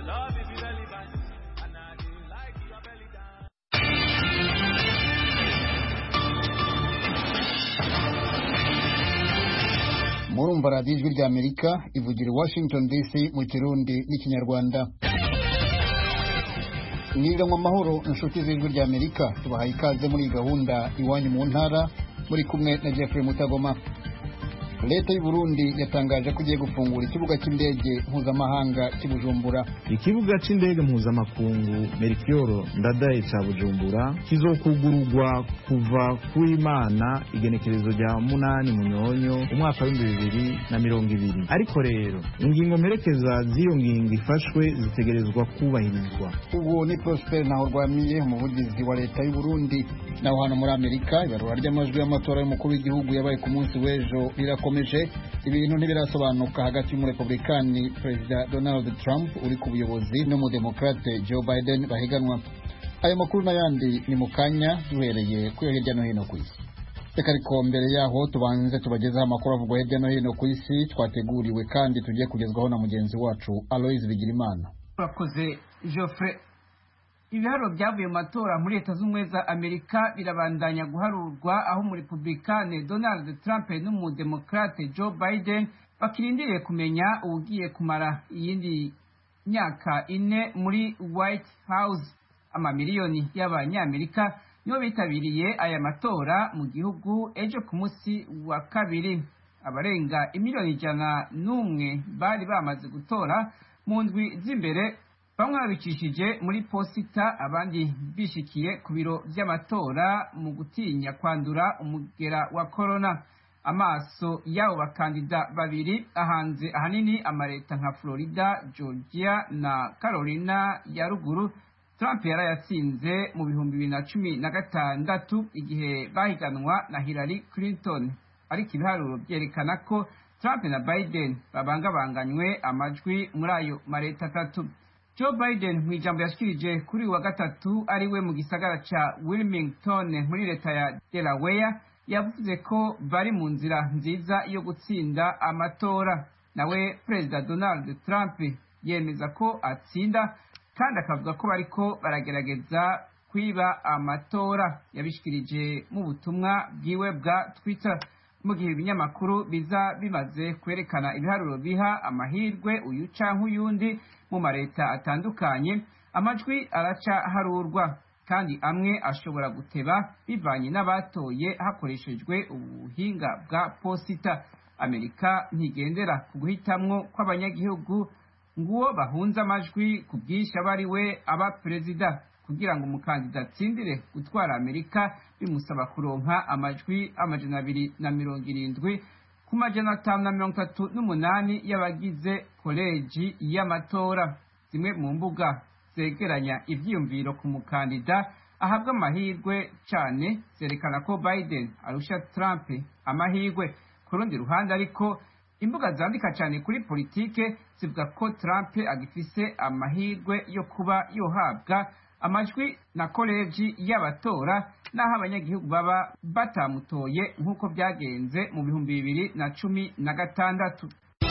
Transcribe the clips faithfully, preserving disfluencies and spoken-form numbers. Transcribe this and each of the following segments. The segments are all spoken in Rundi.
Murumva radiyo ijwi rya Amerika ivugira Washington D C mu Kirundi n'ikinyarwanda. Mwiriwe amahoro inshuti z'ijwi rya Amerika, tubahaye ikaze muri gahunda iwanyu mu ntara, muri kumwe na Jeffrey Mutagoma. Leta y'u Burundi yatangaje ko igiye gufungura ikibuga cy'indege mpuzamahanga cy'Ibujumbura. Ikibuga cy'indege mpuzamakungu Melchior Ndadaye cya Bujumbura kizokugururwa kuva ku Imana igenekerezo rya munani Munyonyo umwaka wa bibiri na mirongo ibiri. Ariko rero ingingo mperekeza z'iyo ngingo ifashwe zitegerezwa kubahirizwa. Ubu ni Prosper Ntahorwamiye, umuvugizi wa leta y'u Burundi. Naho hano muri Amerika ibarura ry'amajwi y'amatora y'umukuru w'igihugu yabaye ku munsi w'ejo rirakomeje. Ibintu ntibirasobanuka hagati y'umurepublikani Perezida Donald Trump uri ku buyobozi n'umudemokrate Joe Biden bahiganwa. Ayo makuru n'ayandi ni mu kanya duhereye kuri hirya no hino ku isi. Reka ariko mbere yaho tubanze tubagezaho amakuru avugwa hirya no hino ku isi twateguriwe kandi tugiye kugezwaho na mugenzi wacu Aloise Bigirimana. Urakoze Geoffrey. Ibiharuro byavuye mu matora muri Leta z'Ubumwe za Amerika birabandanya guharurwa, aho umurepublikane Donald Trump n'umudemokrate Joe Biden bakirindiriye kumenya ugiye kumara iyindi myaka ine muri White House. Amamiliyoni y'abanyamerika nibo bitabiriye aya matora mu gihugu ejo ku munsi wa kabiri. Abarenga imiliyoni ijana n'umwe bari bamaze gutora mu ndwi z'imbere, bamwe babicishije muri posita, abandi bishikiye ku biro by'amatora mu gutinya kwandura umugera wa corona. Amaso y'abo bakandida babiri ahanze ahanini amaleta nka Florida, Georgia na Carolina ya ruguru. Trump yarayatsinze mu bihumbi bibiri na cumi na gatandatu igihe bahiganwa na Hillary Clinton, ariko ibiharuro byerekana ko Trump na Biden babangabanganywe amajwi muri ayo maleta atatu. Joe Biden mu ijambo yashikirije kuri wa gatatu ariwe mu gisagara ca Wilmington muri leta ya Delaware yavuze ko bari mu nzira nziza yo gutsinda amatora. Nawe Perezida Donald Trump yemeza ko atsinda kandi akavuga ko bariko baragerageza kwiba amatora. Yabishikirije mu butumwa bwiwe bwa Twitter mu gihe ibinyamakuru biza bimaze kwerekana ibiharuro biha amahirwe uyu canke uyundi mu mareta atandukanye. Amajwi araca harurwa kandi amwe ashobora guteba bivanye n'abatoye hakoreshejwe ubuhinga bwa posita. Amerika ntigendera ku guhitamwo kw'abanyagihugu nguwo bahunze amajwi ku bwinshi aba ari we aba perezida. Kugira ngo umukandida atsindire gutwara Amerika bimusaba kuronka amajwi amajana abiri na mirongo irindwi ku majana atanu na mirongo itatu n'umunani y'abagize koleji y'amatora. Zimwe mu mbuga zegeranya ivyiyumviro ku mukandida ahabwa amahirwe cane zerekana ko Biden arusha Trump amahirwe. Ku rundi ruhande ariko imbuga zandika cane kuri politike zivuga ko Trump agifise amahirwe yo kuba yohabwa amajwi na koleji y'abatora naho abanyagihugu baba batamutoye nk'uko byagenze mu bihumbi bibiri na cumi na gatandatu.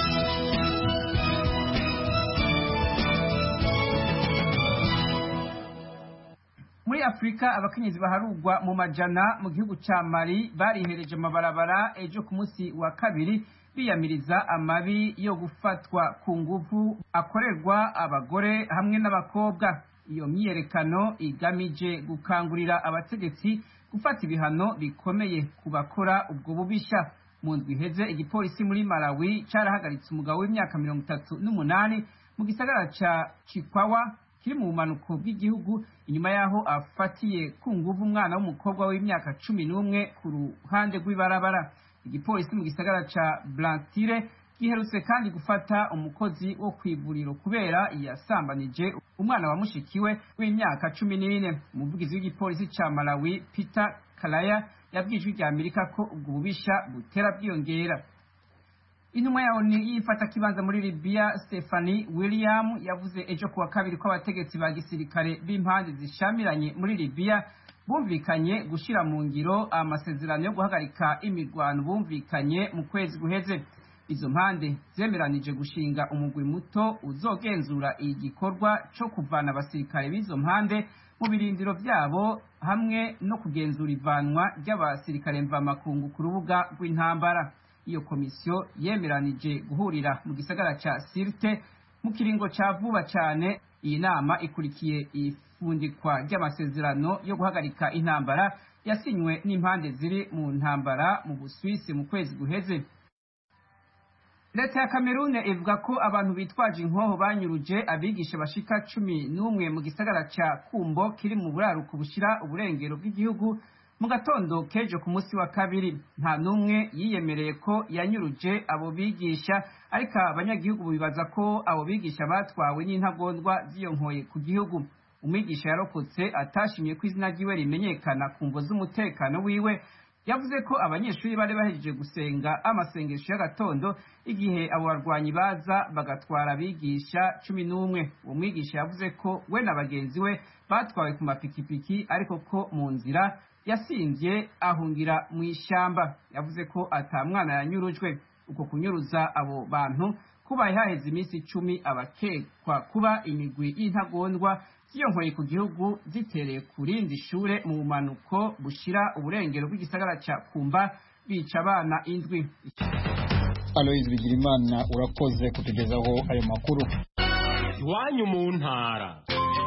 Muri Afrika abakenyezi baharugwa mu majana mu gihugu ca Mali barihereje amabarabara ejo ku munsi wa kabiri biyamiriza amabi yo gufatwa ku nguvu akorerwa abagore hamwe n'abakobwa. Iyo myiyerekano igamije gukangurira abategetsi gufata ibihano bikomeye ku bakora ubwo bubisha. Mu ndwi iheze igipolisi muri Malawi carahagaritse umugabo w'imyaka mirongo itatu n'umunani mu gisagara ca Chikwawa kiri mu bumanuko bw'igihugu inyuma yaho afatiye ku nguvu umwana w'umukobwa w'imyaka cumi n'umwe ku ruhande rw'ibarabara. Igipolisi mu gisagara ca Blantyre giherutse kandi gufata umukozi wo kwivuriro kubera yasambanije umwana wa mushikiwe w'imyaka cumi n'ine. Umuvugizi w'igipolisi ca Malawi Peter Kalaya yabwijwe rya Amerika ko ubwo bubisha butera bwiyongera. Intumwa ya O N U yifata kibanza muri Libya Stephanie William yavuze ejo kuwa kabiri ko abategetsi ba gisirikare b'impande zishamiranye muri Libya bumvikanye gushira mu ngiro amasezerano yo guhagarika imirwano bumvikanye mu kwezi guheze. izo mpande zemeranije gushinga umugwi muto uzogenzura igikorwa co kuvana abasirikare b'izo mpande mu birindiro vyabo hamwe no kugenzura ivanwa ry'abasirikare mvamakungu ku rubuga rw'intambara. Iyo komisiyo yemeranije guhurira mu gisagara ca Sirte mu kiringo ca vuba cane. Iyi nama ikurikiye ifundikwa ry'amasezerano yo guhagarika intambara yasinywe n'impande ziri mu ntambara mu Busuwisi mu kwezi guheze. Leta ya Cameroon ivuga ko abantu bitwaje inkoho banyuruje abigisha bashika cumi n'umwe mu gisagara ca Kumbo kiri mu buraruko bushira uburengero bw'igihugu mu gatondo kejo ku munsi wa kabiri. Nta numwe yiyemereye ko yanyuruje abo bigisha, ariko abanyagihugu bibaza ko abo bigisha batwawe n'intagondwa ziyonkoye ku gihugu. Umwigisha yarokotse atashimye ko izina ryiwe rimenyekana ku mvo z'umutekano wiwe, yavuze ko abanyeshuri bari bahejeje gusenga amasengesho y'agatondo igihe abo barwanyi baza bagatwara abigisha cumi n'umwe. Uwo mwigisha yavuze ko we na bagenzi we batwawe ku mapikipiki, ariko ko mu nzira yasimvye ahungira mu ishamba. Yavuze ko ata mwana yanyurujwe. Uko kunyuruza abo bantu kubaye haheze iminsi icumi abakekwa kuba imigwi y'intagondwa ziyonkoye ku gihugu zitereye ku rindi shure mu bumanuko bushira uburengero bw'igisagara ca Kumba bica abana indwi. Aloise Bigirimana urakoze kutugezaho ayo makuru. Iwanyu mu ntara.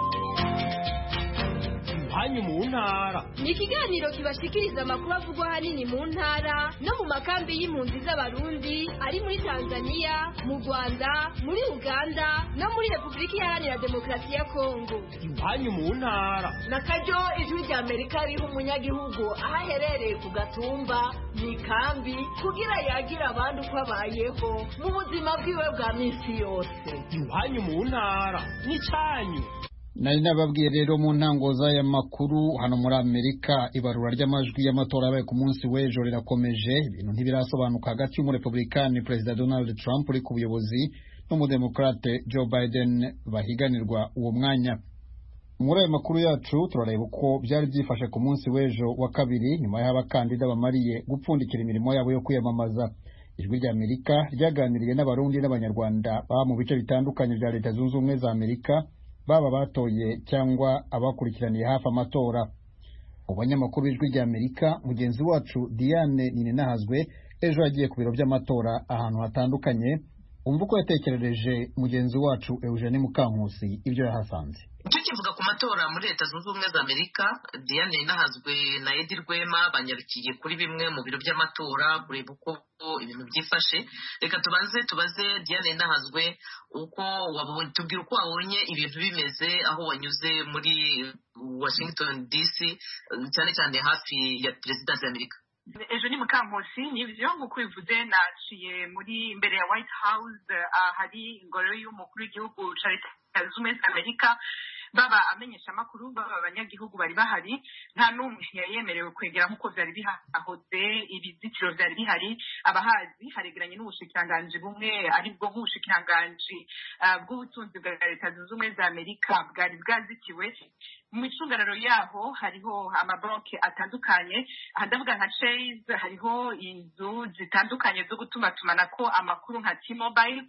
Iwanyu mu ntara ni ikiganiro kibashikiriza amakuru avugwa ahanini mu ntara no mu makambi y'impunzi z'abarundi ari muri Tanzania, mu Rwanda, muri Uganda no muri Repubulika Iharanira Demokarasi ya Kongo. Iwanyu mu ntara na karyo ijwi rya Amerika riha umunyagihugu aho aherereye ku gatumba mu ikambi kugira yagira abandi uko abayeho mu buzima bwiwe bwa minsi yose. Iwanyu mu ntara ni cyanyu. Nari nababwiye rero mu ntango z'aya makuru, hano muri Amerika ibarura ry'amajwi y'amatora yabaye ku munsi w'ejo rirakomeje. Ibintu ntibirasobanuka hagati y'umurepublikani Perezida Donald Trump uri ku buyobozi n'umudemokrate Joe Biden bahiganirwa uwo mwanya. Muri ayo makuru yacu turareba uko byari byifashe ku munsi w'ejo wa kabiri nyuma y'abakandida bamariye gupfundikira imirimo yabo yo kwiyamamaza. Ijwi rya Amerika ryaganiriye n'abarundi n'abanyarwanda baba mu bice bitandukanye bya Leta Zunze Ubumwe za Amerika, baba batoye cyangwa abakurikiraniye hafi amatora. Abanyamakuru b'Ijwi rya Amerika, mugenzi wacu Diane Nininahazwe ejo yagiye ku biro by'amatora ahantu hatandukanye. Umva uko yatekerereje mugenzi wacu Eugene Mukankusi ibyo yahasanze. Tukivuga ku matora muri Leta Zunze Ubumwe za Amerika, Diane Nininahazwe na Edi Rwema banyarukiye kuri bimwe mu biro by'amatora kureba uko ibintu byifashe. Reka tubanze tubaze Diane Nininahazwe uko wabonye, tubwira uko wabonye ibintu bimeze aho wanyuze muri Washington D C, cyane cyane hafi ya President ya Amerika. Ejo ni Mukankusi, nivyo nk'uko bivuze naciye muri imbere ya White House, ahari ingoro y'umukuru w'igihugu ca Leta Zunze Ubumwe za Amerika. Baba amenyesha amakuru, baba abanyagihugu bari bahari, nta n'umwe yemerewe kwegera nk'uko vyari bihahoze. Ibizitiro vyari bihari, abahazi haregeranye n'ubushikiranganji bumwe aribwo nk'ubushikiranganji bw'ubutunzi bwa Leta Zunze Ubumwe za Amerika bwari bwazitiwe. Mu micungararo yaho hariho amabanki atandukanye, ndavuga nka Chase, hariho inzu zitandukanye zo gutumatumanako amakuru nka T-Mobile,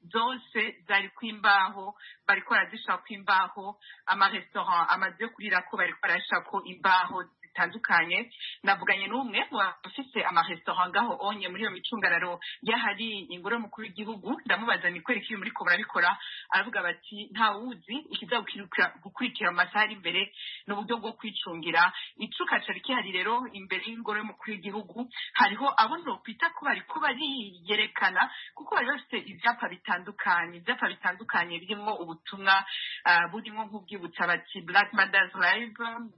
zose zari kwimbaho, bariko barazishaka kwimbaho. Amarestaurant amaze kurirako bariko barashako imbaho zitandukanye. Navuganye n'umwe mu bafise amarestaurant ngaho onye muri iyo micungararo yahari ingoro y'umukuru w'igihugu, ndamubaza ni kwereka iyo muri ko barabikora. Aravuga bati nta wuzi ikizagukirukira gukurikira amasaha ari imbere n'uburyo bwo kwicungira. Icuka cari kihari rero imbere y'ingoro y'umukuru w'igihugu, hariho abo no kwita ko bariko bariyerekana kuko bari bafite ivyapa bitandukanye, ivyapa bitandukanye birimo ubutumwa burimo nk'ubwibutsa bati Black Mothers Live,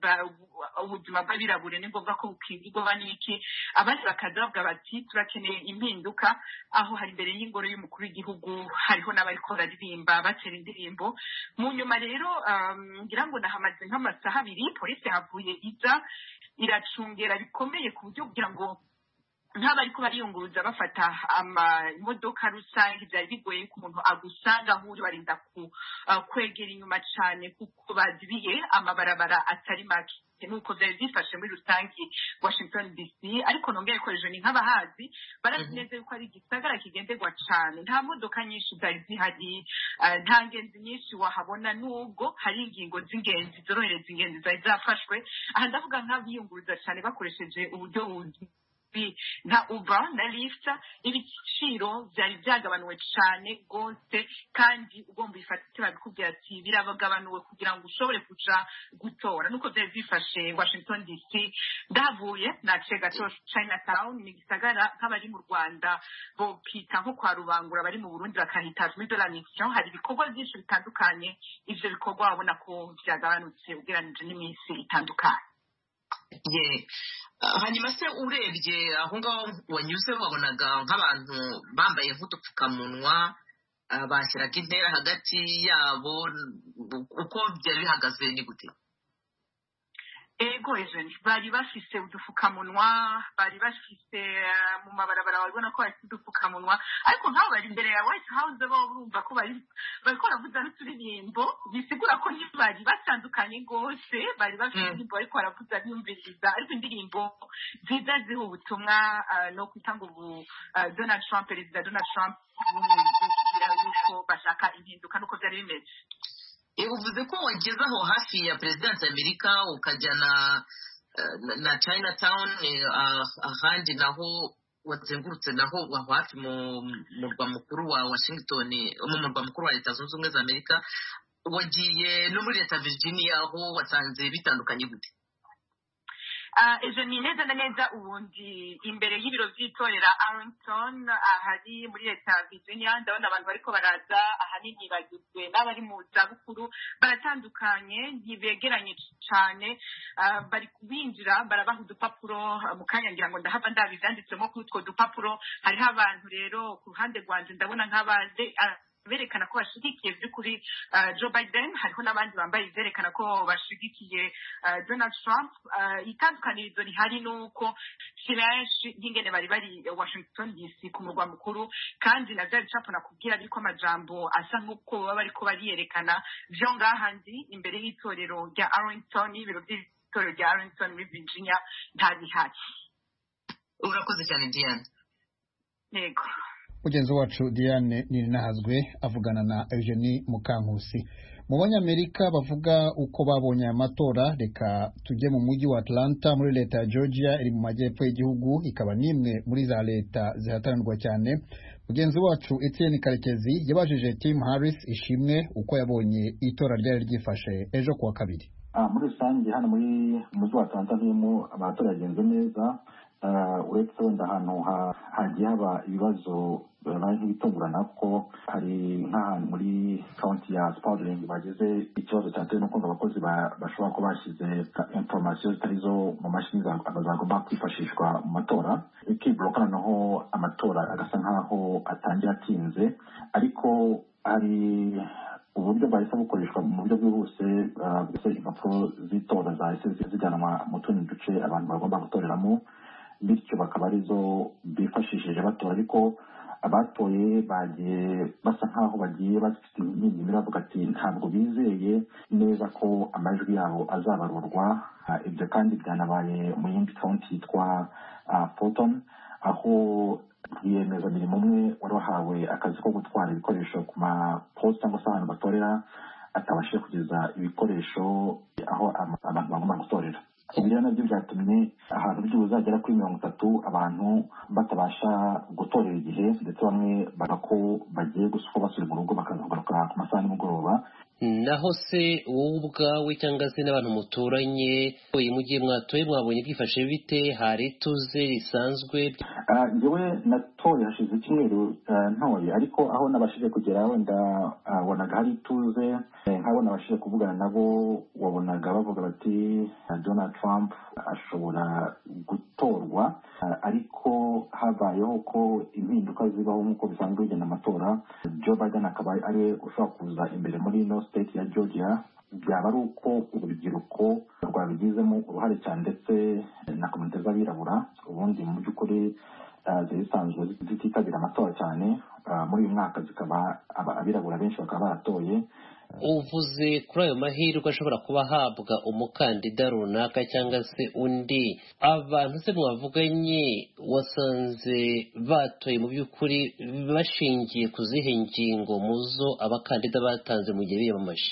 ubuzima bw'abirabure ni ngombwa ko bukingirwa n'iki. Abandi bakaza bavuga bati turakeneye impinduka. Aho hari imbere y'ingoro y'umukuru w'igihugu hariho n'abariko bararirimba batera indirimbo. Mu nyuma rero ngira ngo nahamaze nk'amasaha abiri, polisi havuye iza iracungera bikomeye ku buryo kugira ngo nk'abariko bariyunguruza bafata amamodoka rusange byari bigoye ko umuntu agusanga nk'uri barinda ku uh, kwegera inyuma cyane kuko bazibiye amabarabara atari make nuko byari byifashe muri rusange Washington D C ariko nongeye ko ejo ni nk'abahazi barazi neza yuko ari igisagara kigenderwa cyane nta modoka nyinshi zari zihari uh, nta ngenzi nyinshi wahabona nubwo hari ingingo z'ingenzi zorohereza ingenzi zari zafashwe aha ndavuga nk'abiyunguruza cyane bakoresheje uburyo buzi nka Uber na Lyft ibiciro byari byagabanuwe cyane rwose kandi ugomba ifatire babikubwira ati birabagabanuwe kugira ngo ushobore kuja gutora nuko byari bifashe Washington D C ndavuye naciye gato Chinatown ni gisagara nk'abari mu Rwanda bo kita nko kwa Rubangura bari mu Burundi bakahita muri de la mission hari ibikorwa byinshi bitandukanye ivyo bikorwa wabona ko byagabanutse ugeranije n'iminsi itandukanye yeah. hanyuma se urebye aho ngaho wanyuze wabonaga nk'abantu bambaye nk'udupfukamunwa bashyiraga intera hagati yabo uko byari bihagaze ni gute ego ejo bari bafise udupfukamunwa bari bafise mu mabarabara babona ko bafite udupfukamunwa ariko nk'abo bari imbere ya White House bo urumva ko bari bariko baravuza n'uturirimbo bisigura ko bari batandukanye rwose bari bafite indirimbo ariko baravuza biyumviriza ariko indirimbo nziza ziha ubutumwa no kwita ngo Donald Trump perezida Donald Trump yuko bashaka impinduka nuko byari bimeze uvuze ko wageze aho hafi ya President Amerika ukajya na na Chinatown ahandi naho wazengurutse naho hafi mu murwa mukuru wa Washington mu murwa mukuru wa Leta Zunze Ubumwe za Amerika wagiye no muri Leta Virginia aho wasanze bitandukanye gute ejo ni neza na neza ubundi imbere y'ibiro by'itorera Arlington ahari muri Leta Virginia ndabona abantu bariko baraza ahanini bagizwe n'abari mu zabukuru baratandukanye ntibegeranye cyane bari kubinjira barabaha udupapuro mu kanya ngira ngo ndahava ndabivyanditsemo kuri utwo dupapuro hariho abantu rero ku ruhande rwanje ndabona nk'abaze berekana ko bashigikiye by'ukuri Joe Biden hariho n'abandi bambaye berekana ko bashigikiye Donald Trump itandukanirizo rihari nuko benshi nk'ingene bari bari Washington D C ku murwa mukuru kandi na byari capo nakubwira ariko amajambo asa nk'uko baba bariko bariyerekana byo ngahandi imbere y'itorero rya Arlington ibiro by'itorero rya Arlington muri Virginia nta bihari urakoze cyane Diane yego mugenzi wacu Diane Nirinahazwe avugana na Eugenie Mukankusi mu banyamerika bavuga uko babonye amatora reka tujye mu mujyi wa Atlanta muri leta ya Georgia iri mu majyepfo y'igihugu ikaba nimwe muri za leta zihatanirwa cyane mugenzi wacu Etienne Karekezi yabajije Tim Harris ishimwe uko yabonye itora ryari ryifashe ejo kuwa kabiri ah muri rusange hano muri mujyi wa Atlanta nimo amatora yagenze neza uretse wenda ahantu hagiye haba ibibazo bari nk'ibitungurana ko hari nk'ahantu muri county ya Spalding bageze ikibazo cyatewe no kumva abakozi bashobora kuba bashyize information zitari zo mu mashini zagomba kwifashishwa mu matora ikibloka noneho amatora agasa nk'aho atangira atinze ariko hari uburyo bahise bukoreshwa mu buryo bwihuse bwose impapuro z'itora zahise zijyanwa mu tundi duce abantu bagomba gutoreramo bityo bakaba arizo bifashishije batora ariko abatoye bagiye basa nkaho bagiye bafite imyinyi bavuga ati ntabwo bizeye neza ko amajwi yabo azabarurwa ibyo kandi byanabaye mu yindi county yitwa Fulton aho rwiyemezamirimo umwe wari wahawe akazi ko gutwara ibikoresho ku maposta cyangwa se ahantu batorera atabashije kugeza ibikoresho aho abantu bagomba gutorera ibyo nabyo byatumye ahantu by'ubuzagera kuri mirongo itatu abantu batabasha gutorera igihe ndetse bamwe baga ko bagiye gusuka basubira mu rugo bakazagaruka ku masaha y'umugoroba naho se wowe ubwawe cyangwa se n'abantu muturanye mu gihe mwatoye mwabonye byifashe bite hari ituze risanzwe njyewe natoye hashize icyumweru ntoye ariko aho nabashije kugera wenda wabonaga hari ituze nk'abo nabashije kuvugana nabo wabonaga bavuga bati Donald Trump ashobora gutorwa ariko habayeho ko impinduka zibaho nk'uko bisanzwe bigenda amatora. Joe Biden akaba ari ushobora kuza imbere muri ino state ya Georgia, byaba ari uko urubyiruko rwabigizemo uruhare cyane ndetse na komite z'abirabura ubundi mu by'ukuri zisanzwe zititabira amatora cyane muri uyu mwaka zikaba abirabura benshi bakaba baratoye. uvuze kuri ayo mahirwe ashobora kuba ahabwa umukandida runaka cyangwa se undi, abantu se mwavuganye wasanze batoye mu by'ukuri bashingiye ku zihe ngingo mu zo abakandida batanze mu gihe biyamamaje?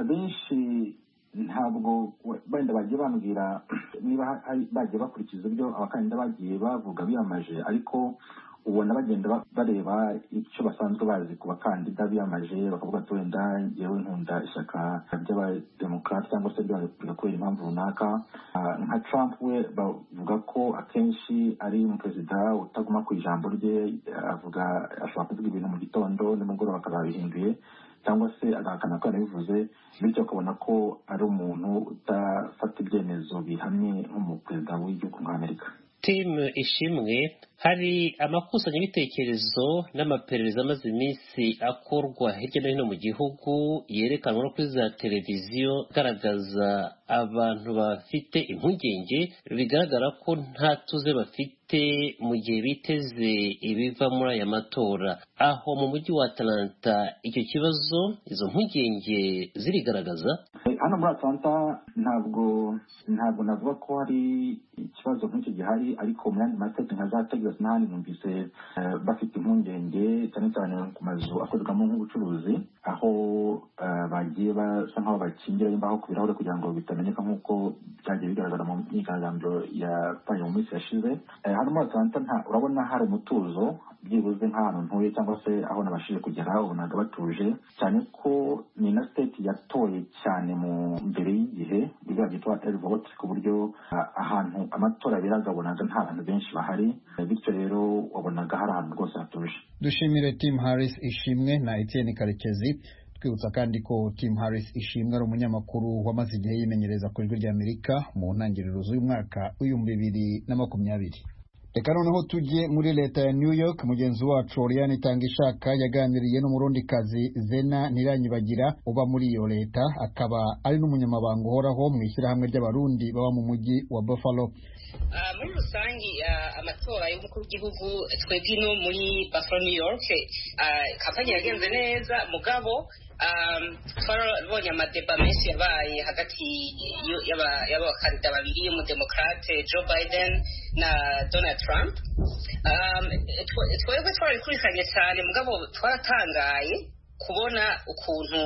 Abenshi ntabwo wenda bagiye bambwira niba bagiye bakurikiza ibyo abakandida bagiye bavuga biyamaje, ariko ubona bagenda bareba icyo basanzwe bazi ku bakandida biyamaje, bakavuga ati wenda yewe nkunda ishyaka ry'abademokarate cyangwa se ry'abarepubulika kubera impamvu runaka. Nka Trump we bavuga ko akenshi ari umuperezida utaguma ku ijambo rye, avuga ashobora kuvuga ibintu mu gitondo nimugoroba akaba yabihinduye cyangwa se agahakana ko yanabivuze, bityo ukabona ko ari umuntu udafata ibyemezo bihamye nk'umuperezida w'igihugu nk'Amerika. Timu Ishimwe, hari amakusanyabitekerezo n'amaperereza amaze iminsi akorwa hirya no hino mu gihugu yerekanwa no kuri za televiziyo agaragaza abantu bafite impungenge, bigaragara ko nta tuze bafite mu gihe biteze ibiva muri aya matora. Aho mu mujyi wa Atlanta icyo kibazo, izo mpungenge zirigaragaza? Hano muri Atlanta ntabwo ntabwo navuga ko hari ikibazo nk'icyo gihari, ariko mu yandi mastate nka za Texas n'ahandi numvise bafite impungenge cyane cyane ku mazu akorerwamo nk'ubucuruzi, aho bagiye basa nk'aho bakingira imbaho ku birahure kugira ngo bitamenyeka nk'uko byagiye bigaragara mu myigaragambyo yabaye mu minsi yashize. Hano muri Atlanta urabona hari umutuzo, byibuze nk'ahantu ntuye cyangwa se aho nabashije kugera ubonaga batuje cyane ko ni na state yatoye cyane mu mbere y'igihe biba byitwa early vote, ku buryo ahantu amatora biragabonaga nta bantu benshi bahari, bityo rero wabonaga hari ahantu rwose hatuje. Dushimire Tim Harris Ishimwe na Etienne Karekezi. Twibutsa kandi ko Tim Harris Ishimwe ari umunyamakuru wamaze igihe yimenyereza ku ijwi ry'Amerika mu ntangiriro z'uyu mwaka w'ibihumbi bibiri na makumyabiri. Reka noneho tujye muri leta ya New York. Mugenzi wacu Oriane Itangishaka yaganiriye n'umurundikazi Zena Ntiranyibagira uba muri iyo leta, akaba ari n'umunyamabanga uhoraho mu ishyirahamwe ry'abarundi baba mu mujyi wa Buffalo. Uh, muri rusangi uh, amatora y'umukuru w'igihugu twebwe no muri Buffalo New York uh, kampanye yagenze neza, mugabo um, twarabonye amadeba menshi yabaye hagati y'abakandida babiri, umudemokrate Joe Biden na Donald Trump. um, twebwe twarabikurikiranye cyane, mugabo twaratangaye kubona ukuntu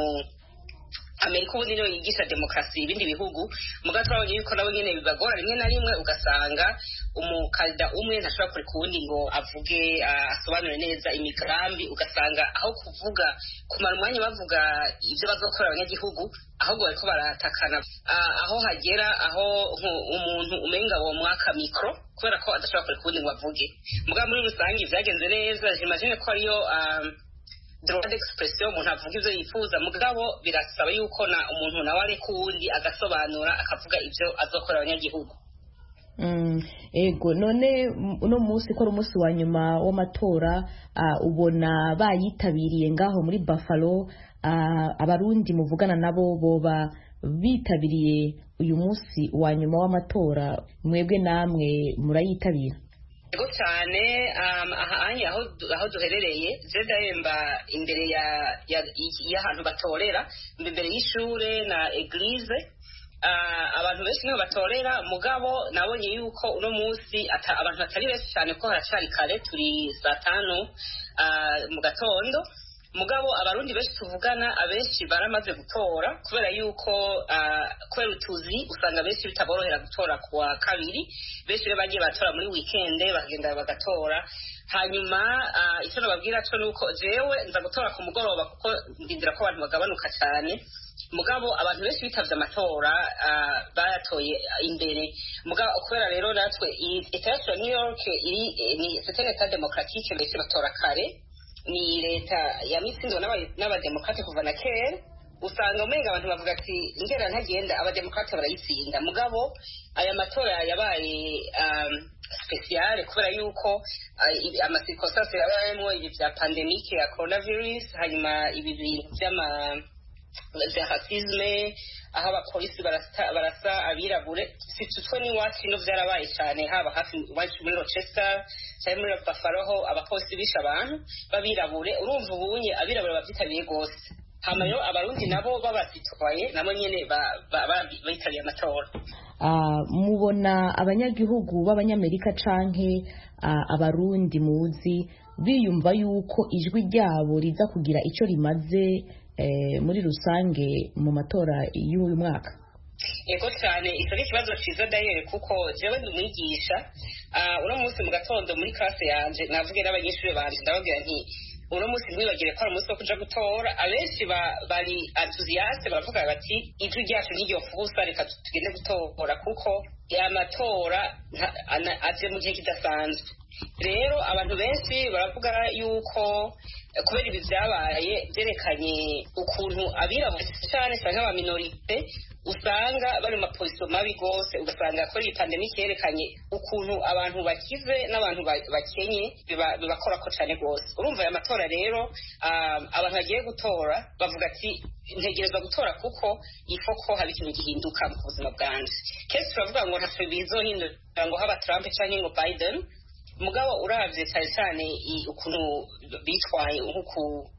Amerika ubu niyo yigisha demokarasi ibindi bihugu, mugabo twabonye yuko nabo nyene bibagora rimwe na rimwe, ugasanga umukandida umwe ntashobora kureka uwundi ngo avuge asobanure neza imigambi, ugasanga aho kuvuga kumara umwanya bavuga ibyo bazokora abanyagihugu ahubwo bariko baratakana, aho hagera aho umuntu umenga wo mwaka mikro kubera ko adashobora kureka uwundi ngo avuge. Mugabo muri rusange vyagenze neza, j'imagine ko ariyo um, droit d'expression, umuntu avuga ivyo yifuza, mugabo birasaba yuko na umuntu nawe areka uwundi agasobanura akavuga ivyo azokora abanyagihugu. Mm, ego none uno munsi ko ari umunsi wa nyuma w'amatora, uh, ubona bayitabiriye ngaho muri Buffalo, uh, abarundi muvugana nabo boba bitabiriye uyu munsi wa nyuma w'amatora, mwebwe namwe murayitabira? Ego cyane, um, ahanye aho aho duherereye zedahemba imbere ya y'ahantu batorera, imbere y'ishure na eglise. Uh, abantu benshi niho batorera, mugabo nabonye yuko uno munsi ata abantu batari benshi cyane ko haracari kare, turi saa tanu uh, mu gatondo, mugabo abarundi benshi tuvugana abenshi baramaze gutora kubera yuko uh, kubera utuzi usanga benshi bitaborohera gutora kuwa kabiri, benshi rero bagiye batora muri weekend bagenda bagatora. Hanyuma uh, icyo nababwira cyo nuko jewe nza gutora ku mugoroba kuko ndindira ko abantu bagabanuka cyane, mugabo abantu benshi bitavye amatora uh, baratoye imbere mugabo kubera rero natwe leta yacu ya New York iri ni c'est un état démocratique ndetse batora kare ni leta yamitsinzwe n'abademokrate kuva na kera usanga umenga abantu bavuga ati ingera ntagenda abademokrate barayitsinda mugabo aya matora yabaye um, special kubera yuko uh, amasirkonstansi yabayemo ibi vya pandemique ya coronavirus hanyuma ibi bintu vy'ama vya racisme aho abapolisi barasa barasa abirabure si tutwe ni wacu no vyarabaye cyane haba hafi iwacu muri Rochester cyane muri Buffalo ho abapolisi bisha abantu babirabure urumva ubunye abirabure bavyitabiriye gose hama yo abarundi nabo babasitwaye nabo nyene bitariye amatora. Uh, mubona abanyagihugu b'abanyamerika canke uh, abarundi muzi biyumva yuko ijwi ryabo riza kugira ico rimaze eh, muri rusange mu matora y'uyu mwaka? Ego cyane icyo ni ikibazo cyiza dayere kuko jewe ndi umwigisha uh, uno munsi mu gatondo muri classe yanje navuge n'abanyeshuri banje ndababwira nti uno munsi ntibagire ko ari umunsi wo kuja gutora abenshi bari enthusiaste baravuga bati ijwi ryacu ntiryofusa reka tugende gutora kuko amatora aje mu gihe kidasanzwe rero abantu benshi baravuga yuko kubera ibi byabaye byerekanye ukuntu abirabura cyane cyane aba minorite usanga bari mu maposition mabi gose ugasanga ko iyi pandemic yerekanye ukuntu abantu bakize n'abantu bakenye bibakora ko cyane gose urumva aya matora rero um, abantu bagiye gutora bavuga ati ntegereza gutora kuko ifoko hari ikintu gihinduka mu buzima bwanje kese turavuga ngo nta bizohindura ngo haba Trump cyangwa ngo Biden mugabo uravye cyane cyane ukuntu bitwaye nkuko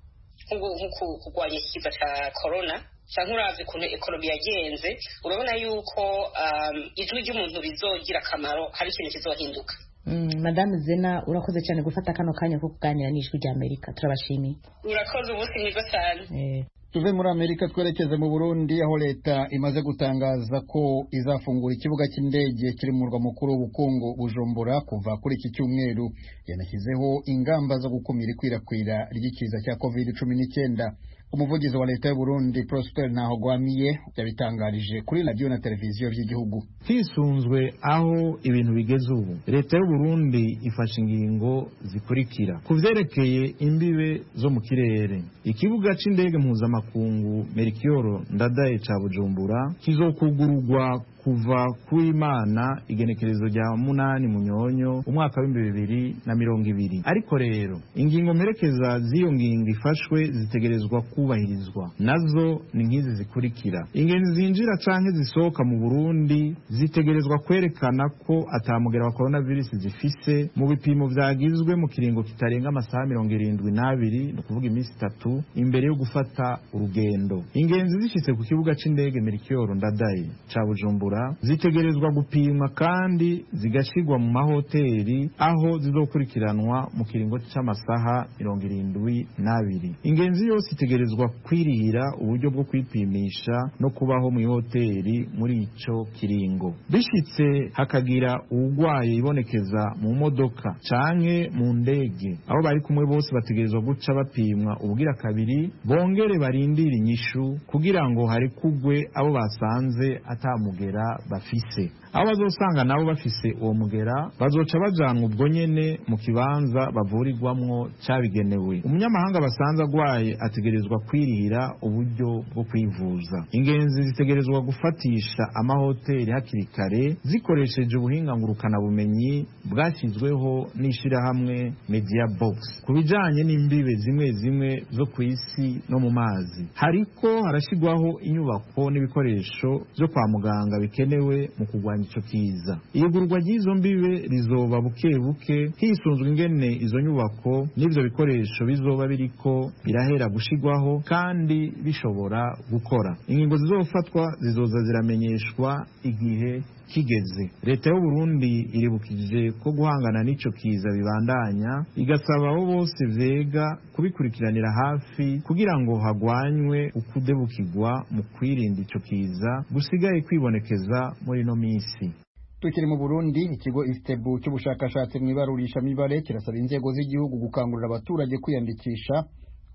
nkuko kugwanya ikiza ca corona cyangwa uravye ukuntu ekonomi yagenze urabona yuko um, ijwi ry'umuntu bizogira akamaro hari ikintu kizohinduka. Mm, Madame Zena urakoze cyane gufata kano kanya ko kuganira n'ijwi rya Amerika turabashimiye. Urakoze ubusi mwiza cyane. Eh tuve muri Amerika twerekeze mu Burundi aho leta imaze gutangaza ko izafungura ikibuga cy'indege kiri mu murwa mukuru w'ubukungu Bujumbura kuva kuri iki cyumweru yanashyizeho ingamba zo gukumira ikwirakwira ry'ikiza cya covid cumi n'icyenda. Umuvugizi wa leta y'u Burundi Prosper Ntahogwamiye yabitangarije kuri radio na televiziyo by'igihugu. Hisunzwe aho ibintu bigeze ubu leta y'u Burundi ifashe ingingo zikurikira kuvyerekeye imbibe zo mu kirere. Ikibuga c'indege mpuzamakungu Melchior Ndadaye ca Bujumbura kizokugururwa kuva kuimana igenekerezo rya munani munyonyo umwaka wa bibiri na mirongo ibiri. Ariko rero ingingo mperekeza z'iyo ngingo ifashwe zitegerezwa kubahirizwa nazo ni nkizi zikurikira: ingenzi zinjira canke zisohoka mu Burundi zitegerezwa kwerekana ko atamugera wa coronavirus zifise mu bipimo vyagizwe mu kiringo kitarenga amasaha mirongo irindwi n'abiri no kuvuga iminsi itatu imbere yo gufata urugendo. Ingenzi zishitse ku kibuga c'indege Melchior Ndadaye ca Bujumbura zitegerezwa gupimwa kandi zigashirwa mu mahoteli aho zizokurikiranwa mu kiringo c'amasaha mirongo irindwi n'abiri. Ingenzi yose itegerezwa kwirihira uburyo bwo kwipimisha no kubaho mu hoteli muri ico kiringo. Bishitse hakagira uwugwaye ibonekeza mu modoka canke mu ndege aho bari kumwe bose bategerezwa guca bapimwa ubugira kabiri bongere barindira inyishu kugira ngo hari kugwe abo basanze atamugera bafise. Abo bazosanga nabo bafise uwo mugera bazoca bajanwa ubwo nyene mu kibanza bavurirwamwo cabigenewe. Umunyamahanga basanze agwaye ategerezwa kwirihira uburyo bwo kwivuza. Ingenzi zitegerezwa gufatisha amahoteli hakiri kare zikoresheje ubuhinga ngurukana bumenyi bwashyizweho n'ishirahamwe Media Box kubijanye n'imbibe zimwe zimwe zo kwisi no mu mazi. Hariko harashigwaho inyubako n'ibikoresho byo kwa muganga bikenewe mu kugwanya ico kiza. Iyugurwa ry'izo mbibe rizoba buke buke hisunzwe ingene izo nyubako n'ivyo bikoresho bizoba biriko birahera gushigwaho kandi bishobora gukora. Ingingo zizofatwa zizoza ziramenyeshwa igihe kigeze. Leta y'u Burundi iribukije ko guhangana n'ico kiza bibandanya igasaba abo bose vyega kubikurikiranira hafi kugira ngo hagwanywe ukudebukirwa mu kwirinda ico kiza gusigaye kwibonekeza muri no misi. Tukiri mu Burundi ikigo Istebu cy'ubushakashatsi mu ibarurisha mibare kirasaba inzego z'igihugu gukangurira abaturage kwiyandikisha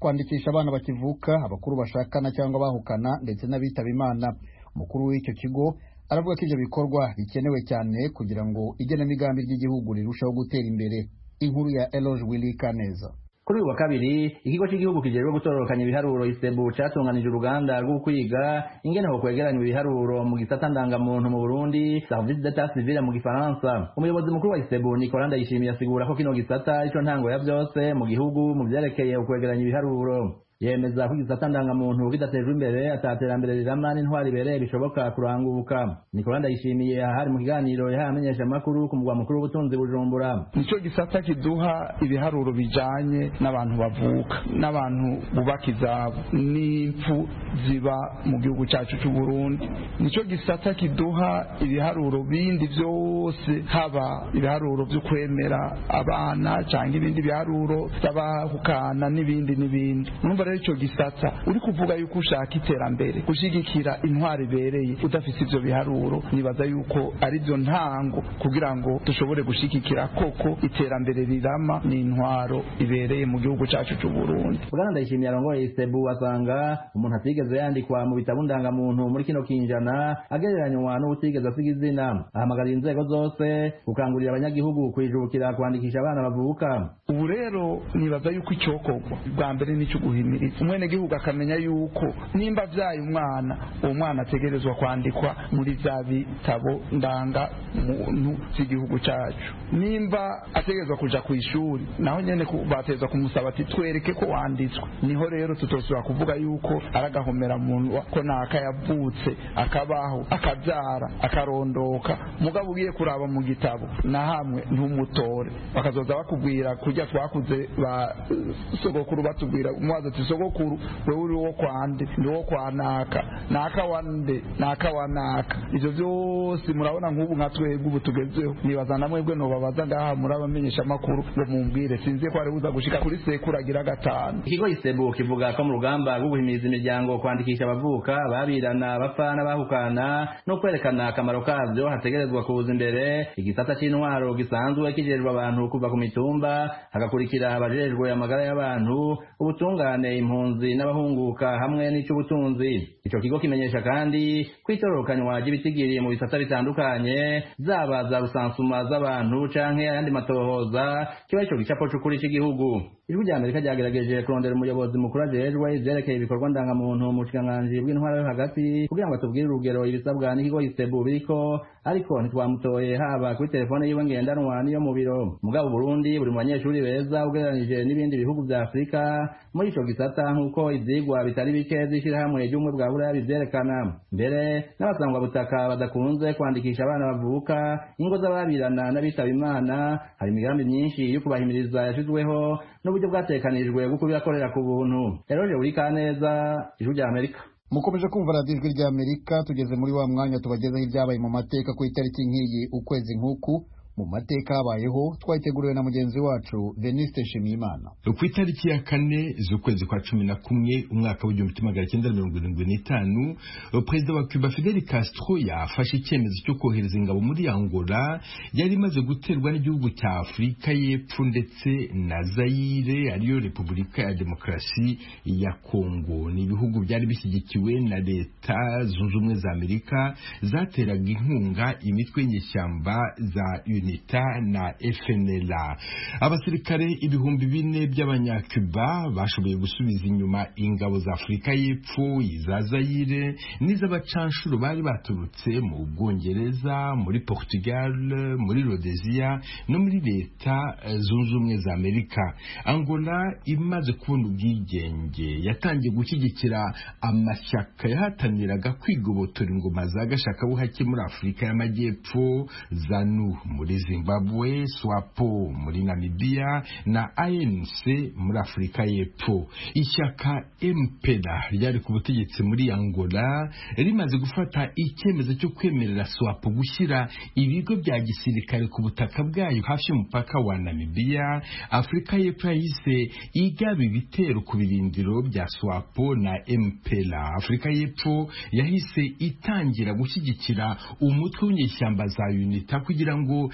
kwandikisha abana bakivuka, abakuru bashakana cyangwa bahukana ndetse n'abitaba Imana. Umukuru w'icyo kigo aravuga ko ibyo bikorwa bikenewe cyane kugira ngo igenamigambi ry'igihugu rirusheho gutera imbere. Inkuru ya Eloge Willy Kaneza. Kuri uyu wa kabiri ikigo cy'igihugu kijejwe gutororokanya ibiharuro isebu cyatunganije uruganda rwo kwiga ingene ho kwegeranya ibiharuro mu gisata ndangamuntu mu Burundi, service d'état civil mu gifaransa. Umuyobozi mukuru wa isebu Nicolas Ndayishimiye asigura ko kino gisata ico ntango ya byose mu gihugu mu byerekeye ukwegeranya ibiharuro. Yemeza ko igisata ndangamuntu kidatejwe imbere ataterambere rirama n'intwari ibereye bishoboka kuranguka. Nicolas Ndayishimiye ahari mu kiganiro yahamenyesha amakuru ku mugwa mukuru w'ubutunzi Bujumbura. Nico gisata kiduha ibiharuro bijanye n'abantu bavuka n'abantu bubaka izabo n'impfu ziba mu gihugu cyacu cy'u Burundi. Nico gisata kiduha ibiharuro bindi byose, haba ibiharuro byo kwemera abana cyangwa ibindi biharuro by'abahukana n'ibindi n'ibindi. Ico gisata uri kuvuga yuko ushaka iterambere gushigikira intwari bereye udafite ivyo biharuro, nibaza yuko ari byo ntango kugira ngo dushobore gushigikira koko iterambere rirama n'intwaro ibereye mu gihugu cyacu cy'u Burundi. Bwana Ndayishimiye arongoye isebu asanga umuntu atigeze yandikwa mu bitabo ndangamuntu muri kino kinjana agereranywa n'ubutigeze asiga izina. Ahamagarira inzego zose gukangurira abanyagihugu kwijukira kwandikisha abana bavuka. Ubu rero nibaza yuko icyokorwa bwa mbere n'icyo guhimira umwene gihugu akamenya yuko nimba vyaye umwana uwo mwana ategerezwa kwandikwa muri vya bitabo ndanga muntu cy'igihugu cyacu. Nimba ategerezwa kuja ku ishuri naho nyene batezwa kumusaba ati twereke ko wanditswe. Niho rero tutosubira kuvuga yuko aragahomera muntu ko naka yavutse akabaho akabyara akarondoka mugabo ugiye kuraba mu gitabo na hamwe ntumutore, bakazoza bakubwira kujya twakuze ba sogokuru batubwira umwaza ati sogokuru wewe uri wo kwande ndi wo kwanaka naka wande naka wanaka. Ivyo byose murabona nk'ubu nka twebwe ubu tugezeho, nibaza namwe bwe no babaza ngaha murabamenyesha makuru ngo mumbwire sinzi ko ari buza gushika kuri sekuragira gatanu. Ikigo isebu kivuga ko mu rugamba rwo guhimiriza imiryango kwandikisha abavuka babirana bapfana bahukana no kwerekana akamaro kavyo hategerezwa kuza imbere igisata c'intwaro gisanzwe kijejwe abantu kuva ku mitumba hagakurikira abajejwe amagara y'abantu, ubutungane, impunzi n'abahunguka hamwe n'icy'ubutunzi. Ico kigo kimenyesha kandi kwitororokanywa ry'ibitigiri mu bisata bitandukanye zaba za rusansuma z'abantu canke ayandi matohoza kiba ico gicapo c'ukuri c'igihugu. Ijwi rya Amerika ryagerageje kurondera umuyobozi mukuru ajejwe ivyerekeye ibikorwa ndangamuntu mu bushikiranganji bw'intwaro yo hagati kugira ngo atubwire urugero ibisabwa n'ikigo isebu biriko, ariko ntitwamutoye haba kuri telefone yiwe ngendanwa n'iyo mu biro. Mugabo Burundi buri mu banyeshuri beza ugereranije n'ibindi bihugu vya Afrika muri ico gisata nk'uko ivyigwa bitari bike z'ishirahamwe ry'ubumwe bwa Buraya bivyerekana. Mbere n'abasangwa butaka badakunze kwandikisha abana bavuka, ingo z'ababirana n'abitaba Imana, hari imigambi myinshi yo kubahimiriza yashizweho n'uburyo bwatekanijwe bwo kubibakorera ku buntu. Eroje uri Kaneza, Ijwi rya Amerika. Mukomeje kumva radiyo Ijwi rya Amerika, tugeze muri wa mwanya tubagezaho ibyabaye mu mateka ku itariki nk'iyi ukwezi nk'uku. Mu mateka habayeho twayiteguriwe na mugenzi wacu Veniste Shimiyimana. Ku itariki ya kane z'ukwezi kwa cumi na kumwe umwaka w'igihumbi kimwe magana cyenda mirongo irindwi n'itanu perezida wa Cuba Fidel Castro yafashe icyemezo cyo kohereza ingabo muri Angola yari imaze guterwa n'igihugu cya Afurika y'Epfo ndetse na Zaire ariyo Repubulika ya Demokarasi ya Kongo. Ni ibihugu byari bishyigikiwe na leta zunze ubumwe za Amerika zateraga inkunga imitwe y'inyeshyamba za UNITA na F N L A. Abasirikare ibihumbi bine by'abanyakuba bashoboye gusubiza inyuma ingabo za Afurika y'Epfo, za Zaire n'iz'abacanshuro bari baturutse mu Bwongereza, muri Portugal, muri Rhodesia no muri leta zunze ubumwe za Amerika. Angola imaze kubona ubwigenge yatangiye gushyigikira amashyaka yahataniraga kwigobotora ingoma za gashakabuhake muri Afurika y'Amajyepfo, ZANU muri Zimbabwe, SWAPO muri Namibia na A N C muri Afurika y'Epfo. Ishyaka M P L A ryari ku butegetsi muri Angola rimaze gufata icyemezo cyo kwemerera SWAPO gushyira ibigo bya gisirikare ku butaka bwayo hafi y'umupaka wa Namibia. Afurika y'Epfo yahise igaba ibitero ku birindiro bya SWAPO na M P L A. Afurika y'Epfo yahise itangira gushyigikira umutwe w'inyeshyamba za UNITA kugira ngo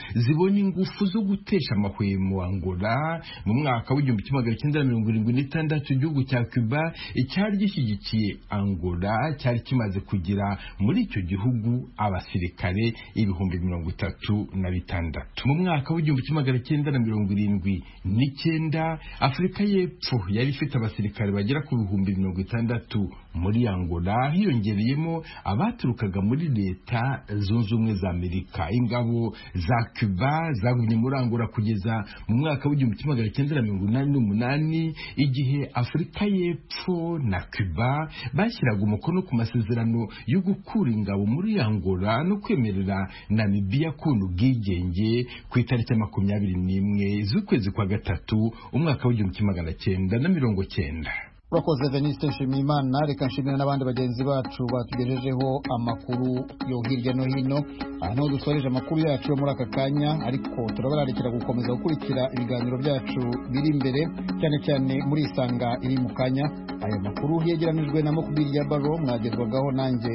zibona ingufu zo gutesha amahwemo Angola. Mu mwaka w'igihumbi kimwe magana cyenda mirongo irindwi n'itandatu igihugu cya Cuba cyari gishyigikiye Angola, cyari kimaze kugira muri icyo gihugu abasirikare ibihumbi mirongo itatu na bitandatu. Mu mwaka w'igihumbi kimwe magana cyenda na mirongo irindwi n'icyenda Afurika y'Epfo yari ifite abasirikare bagera ku bihumbi mirongo itandatu muri Angola, hiyongereyemo abaturukaga muri leta zunze ubumwe za Amerika. Ingabo za Cuba zagumye muri Angola kugeza mu mwaka w'igihumbi kimwe magana cyenda na mirongo inani n'umunani igihe Afurika y'Epfo na Cuba bashyiraga umukono ku masezerano yo gukura ingabo muri Angola no kwemerera Namibia kubona ubwigenge ku itariki ya makumyabiri n'imwe z'ukwezi kwa gatatu umwaka w'igihumbi kimwe magana cyenda na mirongo cyenda. Urakoze Veniste Nshimiyimana. Reka nshimira n'abandi bagenzi bacu batugejejeho amakuru yo hirya no hino. Aha niho dusoreje amakuru yacu yo muri aka kanya, ariko turabararikira gukomeza gukurikira ibiganiro byacu biri imbere, cyane cyane muri Isanga iri mu kanya. Aya makuru yegeranijwe na Mukubiri ya Baro, mwagezwagaho nanjye